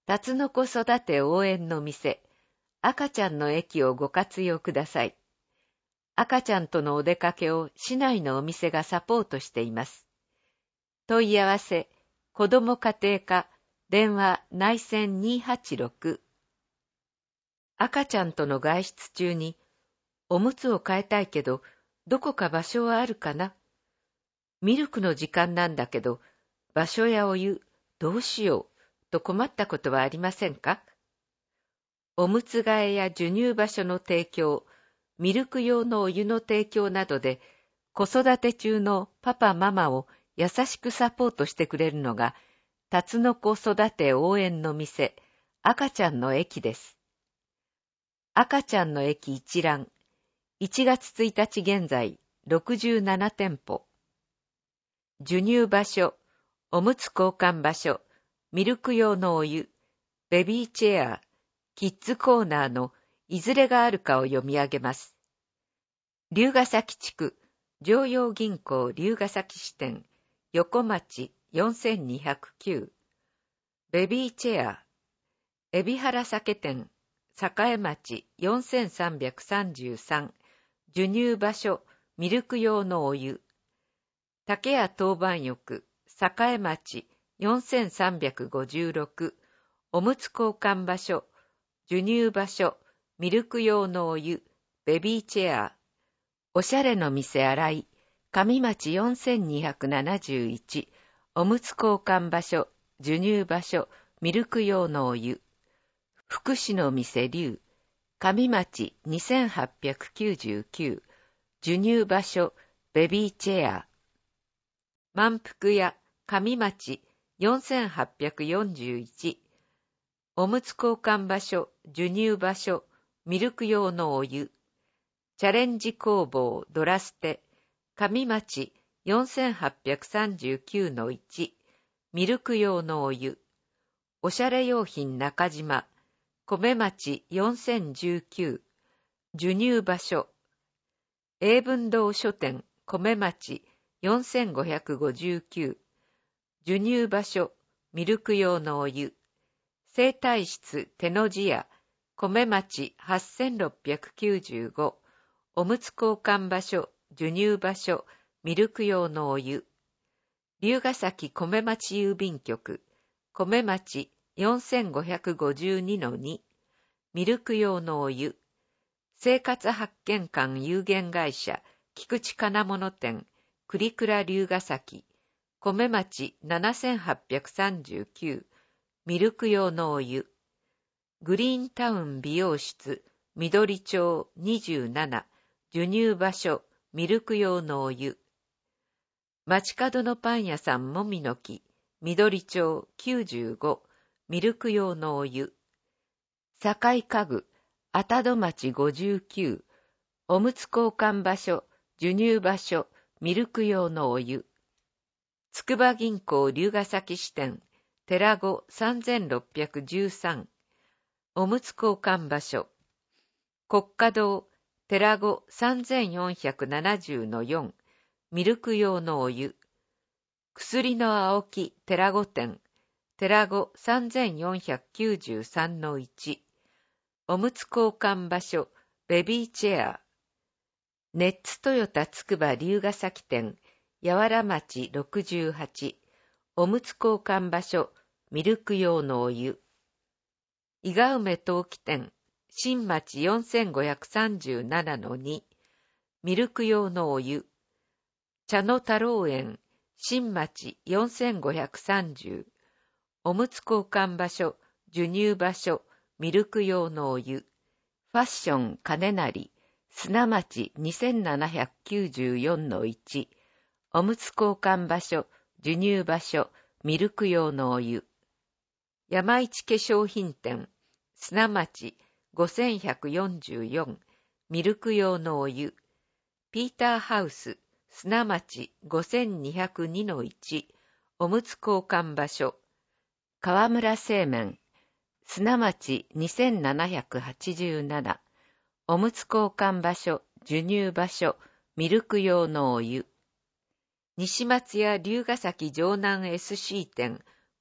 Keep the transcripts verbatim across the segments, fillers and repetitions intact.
タツノコ育て応援の店、赤ちゃんの駅をご活用ください。赤ちゃんとのお出かけを市内のお店がサポートしています。問い合わせ、子ども家庭課、電話内線にはちろく。赤ちゃんとの外出中に、おむつを替えたいけど、どこか場所はあるかな？ミルクの時間なんだけど、場所やお湯、どうしよう、と困ったことはありませんか？おむつ替えや授乳場所の提供、ミルク用のお湯の提供などで、子育て中のパパママを優しくサポートしてくれるのが、タツノコ育て応援の店、赤ちゃんの駅です。赤ちゃんの駅一覧、いちがつついたち現在、ろくじゅうななてんぽ。授乳場所、おむつ交換場所、ミルク用のお湯、ベビーチェア、キッズコーナーのいずれがあるかを読み上げます。龍ヶ崎地区、常陽銀行龍ヶ崎支店、横町よんせんにひゃくきゅう。ベビーチェア、海老原酒店、栄町よんせんさんびゃくさんじゅうさん。授乳場所、ミルク用のお湯。竹屋当番浴、栄町よんせんさんびゃくごじゅうろく。おむつ交換場所、授乳場所、ミルク用のお湯、ベビーチェア。おしゃれの店洗い、上町よんせんにひゃくななじゅういち。おむつ交換場所、授乳場所、ミルク用のお湯。福祉の店龍、上町にせんはっぴゃくきゅうじゅうきゅう。授乳場所、ベビーチェア。満腹屋、上町よんせんはっぴゃくよんじゅういち。おむつ交換場所、授乳場所、ミルク用のお湯。チャレンジ工房、ドラステ、上町よんせんはっぴゃくさんじゅうきゅうのいち。ミルク用のお湯。おしゃれ用品中島、米町よんせんじゅうきゅう。授乳場所。英文堂書店、米町よんせんごひゃくごじゅうきゅう。授乳場所、ミルク用のお湯。整体室、手の字屋、米町はっせんろっぴゃくきゅうじゅうご。おむつ交換場所、授乳場所、ミルク用のお湯。龍ヶ崎米町郵便局、米町よんせんごひゃくごじゅうにのに。ミルク用のお湯。生活発見館有限会社、菊池金物店、栗倉龍ヶ崎、米町ななせんはっぴゃくさんじゅうきゅう。ミルク用のお湯。グリーンタウン美容室、緑町にじゅうなな。授乳場所、ミルク用のお湯。街角のパン屋さんもみの木、緑町きゅうじゅうご。ミルク用のお湯。境家具、あたど町ごじゅうきゅう。おむつ交換場所、授乳場所、ミルク用のお湯。筑波銀行龍ヶ崎支店、寺子さんぜんろっぴゃくじゅうさん。おむつ交換場所。国家堂、寺子さんぜんよんひゃくななじゅうのよん。ミルク用のお湯。薬の青木寺子店、寺子さんぜんよんひゃくきゅうじゅうさんのいち。おむつ交換場所、ベビーチェア。ネッツトヨタ筑波龍ヶ崎店、やわら町ろくじゅうはち。おむつ交換場所、ミルク用のお湯。伊賀梅陶器店、新町よんせんごひゃくさんじゅうななのに。ミルク用のお湯。茶の太郎園、新町よんせんごひゃくさんじゅう。おむつ交換場所、授乳場所、ミルク用のお湯。ファッション金成、砂町にせんななひゃくきゅうじゅうよんのいち。おむつ交換場所、授乳場所、ミルク用のお湯。山市化粧品店、砂町ごせんひゃくよんじゅうよん。ミルク用のお湯。ピーターハウス、砂町ごせんにひゃくにのいち。おむつ交換場所。川村製麺、砂町にせんななひゃくはちじゅうなな。おむつ交換場所、授乳場所、ミルク用のお湯。西松屋龍ヶ崎城南 エスシー 店、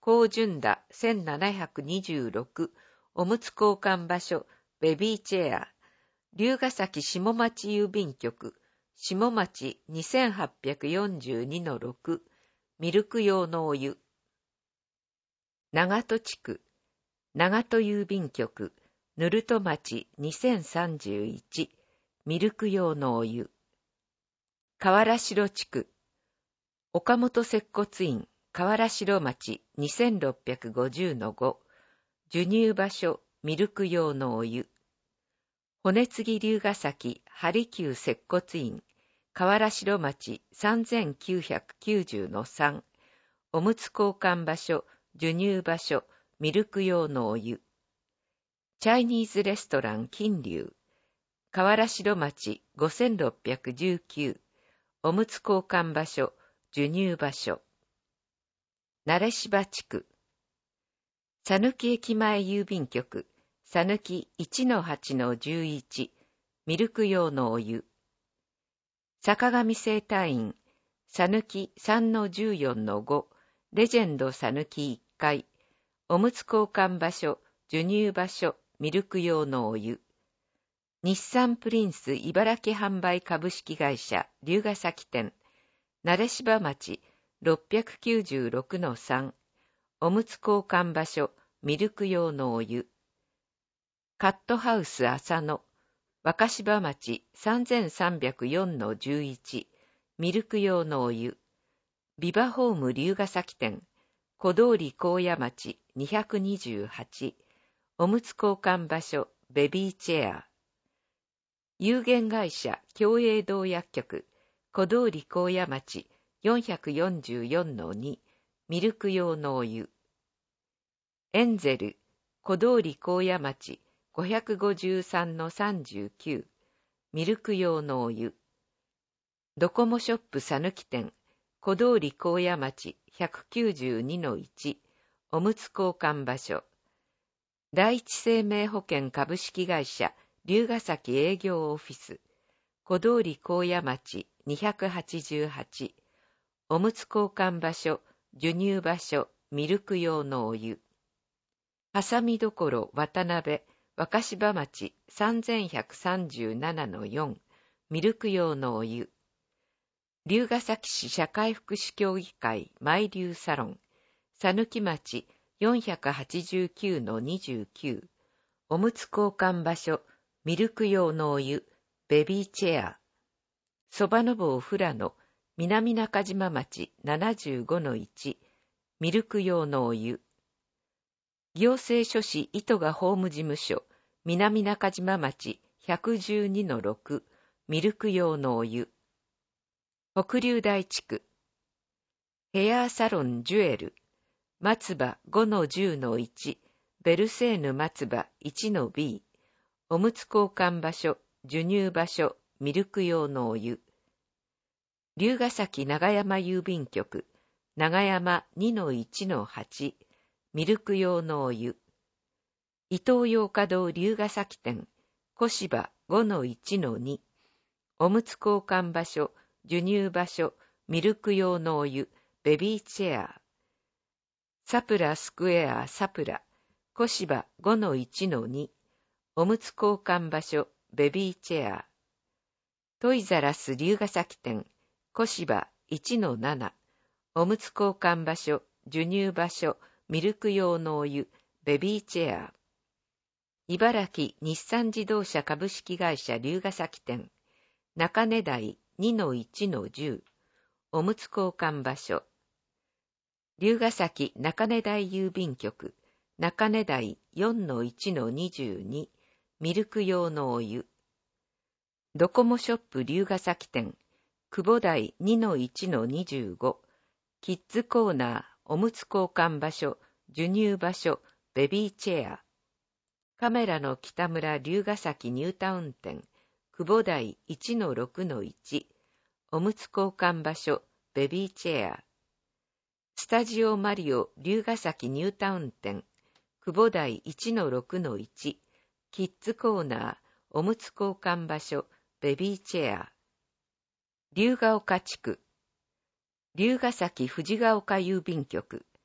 高順田せんななひゃくにじゅうろく、おむつ交換場所、ベビーチェア、龍ヶ崎下町郵便局、下町 にせんはっぴゃくよんじゅうにのろく、ミルク用のお湯。長門地区、長門郵便局、ぬると町にせんさんじゅういち、ミルク用のお湯。河原城地区、岡本接骨院、河原城町にせんろっぴゃくごじゅうのご、授乳場所、ミルク用のお湯。骨継龍ヶ崎、針久接骨院、河原城町さんぜんきゅうひゃくきゅうじゅうのさん、おむつ交換場所、授乳場所、ミルク用のお湯。チャイニーズレストラン金龍、河原城町ごせんろっぴゃくじゅうきゅう、おむつ交換場所、授乳場所。慣芝地区、さぬき駅前郵便局、さぬき いちのはちのじゅういち、ミルク用のお湯。坂上整体院、さぬき さんのじゅうよんのご、レジェンドさぬきいっかい、おむつ交換場所、授乳場所、ミルク用のお湯。日産プリンス茨城販売株式会社龍ヶ崎店、慣芝町ろっぴゃくきゅうじゅうろくのさん、おむつ交換場所、ミルク用のお湯。カットハウス浅野、若芝町さんぜんさんびゃくよんのじゅういち、ミルク用のお湯。ビバホーム龍ヶ崎店、小通高野町にひゃくにじゅうはち、おむつ交換場所、ベビーチェア。有限会社共栄堂薬局、小通高野町よんひゃくよんじゅうよんのに、ミルク用のお湯。エンゼル、小通高野町ごひゃくごじゅうさんのさんじゅうきゅう、ミルク用のお湯。ドコモショップさぬき店、小通高野町ひゃくきゅうじゅうにのいち、おむつ交換場所。第一生命保険株式会社龍ヶ崎営業オフィス、小通高野町にひゃくはちじゅうはち、おむつ交換場所、授乳場所、ミルク用のお湯。はさみどころ渡辺、若芝町さんぜんひゃくさんじゅうななのよん、ミルク用のお湯。龍ヶ崎市社会福祉協議会マイリュウサロン、さぬき町よんひゃくはちじゅうきゅうのにじゅうきゅう、おむつ交換場所、ミルク用のお湯、ベビーチェア。そばの坊富良野、南中島町ななじゅうごのいち、ミルク用のお湯。行政書士糸賀法務事務所、南中島町ひゃくじゅうにのろく、ミルク用のお湯。北竜台地区、ヘアーサロンジュエル、松葉ごのじゅうのいち、ベルセーヌ松葉いちのビー、おむつ交換場所、授乳場所、ミルク用のお湯。龍ヶ崎長山郵便局、長山にのいちのはち、ミルク用のお湯。伊東洋華堂龍ヶ崎店、小芝ごのいちのに、おむつ交換場所、授乳場所、ミルク用のお湯、ベビーチェア。サプラスクエアサプラ、小芝ごのいちのに、おむつ交換場所、ベビーチェア。トイザラス龍ヶ崎店、小芝いちのなな、おむつ交換場所、授乳場所、ミルク用のお湯、ベビーチェア。茨城日産自動車株式会社龍ヶ崎店、中根台にのいちのじゅう、おむつ交換場所。龍ヶ崎中根台郵便局、中根台よんのいちのにじゅうに、ミルク用のお湯。ドコモショップ龍ヶ崎店、久保台にのいちのにじゅうご、キッズコーナー、おむつ交換場所、授乳場所、ベビーチェア。カメラの北村龍ヶ崎ニュータウン店、久保台いちのろくのいち、おむつ交換場所、ベビーチェア。スタジオマリオ龍ヶ崎ニュータウン店、久保台いちのろくのいち、キッズコーナー、おむつ交換場所、ベビーチェア。龍ヶ丘地区、龍ヶ崎藤ヶ丘郵便局、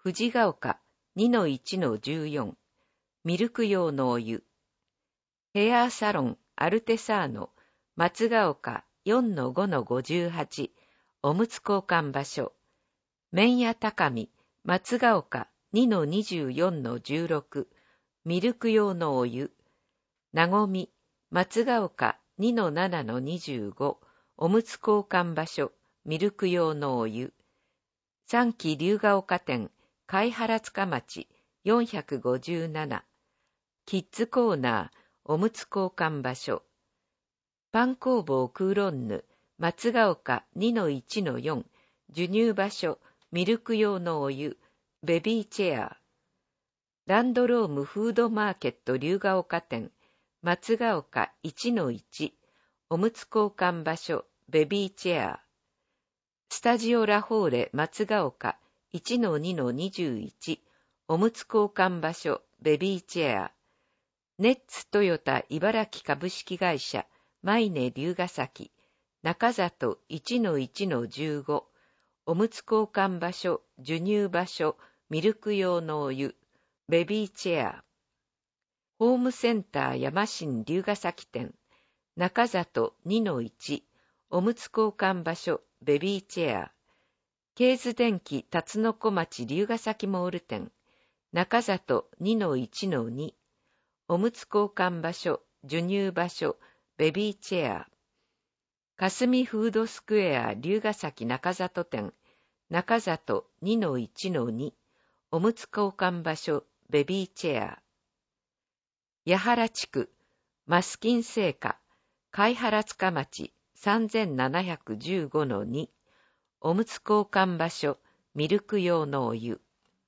藤ヶ丘 にのいちのじゅうよん、ミルク用のお湯。ヘアーサロンアルテサーノ、松ヶ丘 よんのごのごじゅうはち、おむつ交換場所。麺屋高見、松ヶ丘 にのにじゅうよんのじゅうろく、ミルク用のお湯。なごみ、松ヶ丘 にのななのにじゅうご、おむつ交換場所、ミルク用のお湯。三期龍ヶ丘店、貝原塚町よんひゃくごじゅうなな、キッズコーナー、おむつ交換場所。パン工房クーロンヌ、松ヶ丘 にのいちのよん、授乳場所、ミルク用のお湯、ベビーチェア。ランドロームフードマーケット龍ヶ丘店、松ヶ丘 いちのいち、おむつ交換場所、ベビーチェア。スタジオラフォーレ松ヶ丘 いちのにのにじゅういち、おむつ交換場所、ベビーチェア。ネッツトヨタ茨城株式会社、マイネ龍ヶ崎、中里 いちのいちのじゅうご、おむつ交換場所、授乳場所、ミルク用のお湯、ベビーチェア。ホームセンター山新龍ヶ崎店、中里 にのいち、おむつ交換場所、ベビーチェア。ケーズ電機辰の子町龍ヶ崎モール店、中里 にのいちのに、おむつ交換場所、授乳場所、ベビーチェア。霞フードスクエア龍ヶ崎中里店、中里 にのいちのに、おむつ交換場所、ベビーチェア。八原地区、マスキン製菓、貝原塚町さんぜんななひゃくじゅうごのに、おむつ交換場所、ミルク用のお湯。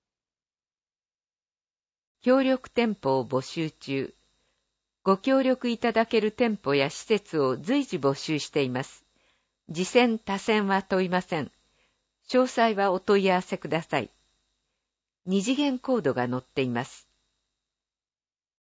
協力店舗を募集中。ご協力いただける店舗や施設を随時募集しています。次戦他戦は問いません。詳細はお問い合わせください。二次元コードが載っています。